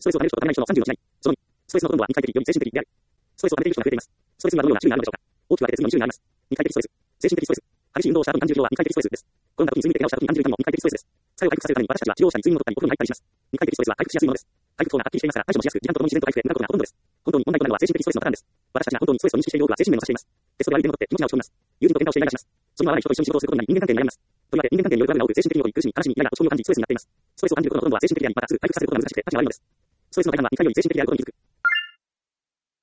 ストレスをためる人とためない人の30の違い。その2、ストレスのほとんどは2回的より精神的である。ストレスをためている人が増えています。ストレスにはどのような種類があるのでしょうか。大きく分けて次の2種類があります。2回的ストレス。精神的ストレス。激しい運動をした後に感じる疲労は2回的ストレスです。転んだ時に睡眠で怪我をした時に感じる痛みも2回的ストレスです。疲れを回復させるために私たちは治療者に睡眠を取ったりお風呂に入ったりします。2回的ストレスは回復しやすいものです。回復法がはっきりしていますから対処もしやすく、時間とともに自然と回復へ向かうことがほとんどです。本当に問題となるのは精神的ストレスのパターンです。私たちが本当にストレスを認識している多くは精神面を指しています。テストで相手にとって命が落ち込みます。友人と喧嘩をしてイライラします。それは合わない人と一緒に仕事をすることになり人間関係に悩みます。とりわけ人間関係によるトラブルが多く精神的に多い苦しみ、悲しみ、イライラとそういう感じ、ストレスになっています。ストレスを感じることのほとんどは精神的であり、またすぐ回復させることが難しくて、価値があるのです。ストレスの大半は2回より精神的であることに気づく。